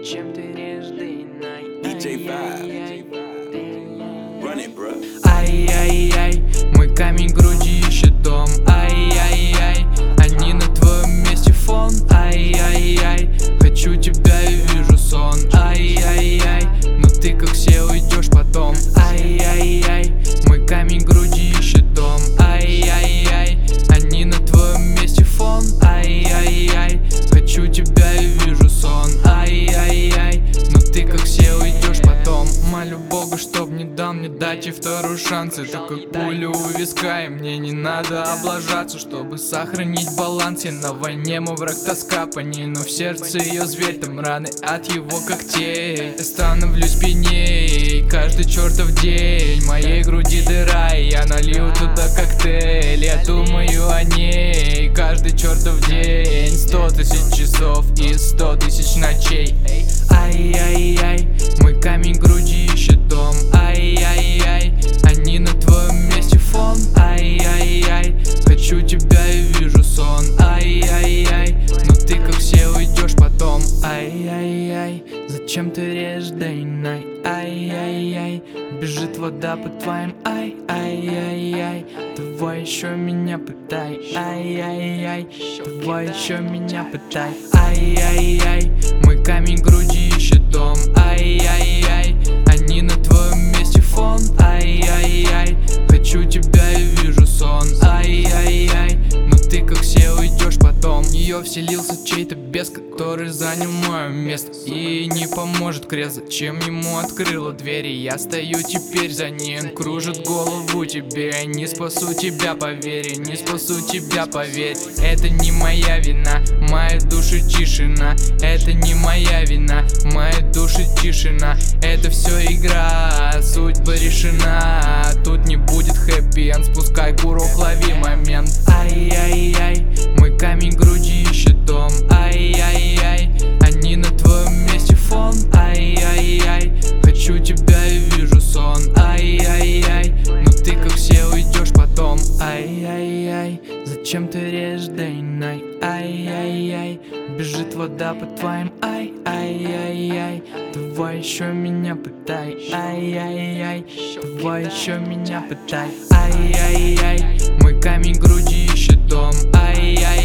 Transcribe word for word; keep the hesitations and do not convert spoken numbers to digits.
Зачем ты режешь day and night? ди джей Vibe. Run it, bro. Ай-яй-яй, мой камень груди ищет дом. Ай-яй-яй, они на твоем месте фон. Ай-яй-яй, хочу тебя и вижу сон. Ай-яй-яй, но ты как все уйдешь потом. Ай-яй-яй, мой камень груди ищет дом. Ай-яй-яй, они на твоем месте фон. Ай-яй-яй, хочу тебя и вижу сон. Ай-яй-яй, но ты как все уйдешь потом. Молю Бога, чтоб не дал мне дать ей второй шанс. Это как пуля у виска, и мне не надо облажаться, чтобы сохранить баланс. Я на войне, мой враг тоска по ней, но в сердце ее зверь, там раны от его когтей. Я становлюсь пьяней каждый чертов день. Моей груди дыра, и я налью туда коктейль. Я думаю о ней каждый чертов день. Сто тысяч часов и сто тысяч ночей. Ай-яй-яй, мой камень груди ищет дом. Ай-яй-яй, они на твоем месте фон. Ай-яй-яй, хочу тебя и вижу сон. Ай-яй-яй, но ты как все уйдешь потом. Ай-яй-яй, зачем ты режешь day and night? Ай-яй-яй, бежит вода по твоим. Ай-яй-яй, давай еще меня пытай. Ай-яй-яй, давай еще меня пытай. Ай-яй-яй, мой камень груди ищет дом. Ай-яй-яй, они на твоем месте фон. Ай-яй-яй, хочу тебя и вижу сон. Ай-яй-яй, но ты как все уйдешь потом. В нее вселился чей-то бес, который занял мое место и не поможет крест. Зачем ему открыла двери? Я стою теперь за ней, он кружит голову тебе. Я не спасу тебя, поверь, не спасу тебя, поверь. Это не моя вина, моя душа тишина. Это не моя вина, моя душа тишина. Это все игра, судьба решена. Тут не будет хэппи-энд, спускай курок, лови момент. Ай-яй-яй, мой камень груди ищет дом. Ай-яй-яй, они на твоем месте фон. Ай-яй-яй, хочу тебя и вижу сон. Ай-яй-яй, но ты как все уйдешь потом. Ай-яй-яй, зачем ты режешь day and night? Ай-яй-яй, бежит вода по твоим. Ай-яй-яй, давай еще меня пытай. Ай-яй-яй, давай еще меня пытай. Ай-яй-яй, мой камень груди ищет дом. Ай-яй-яй,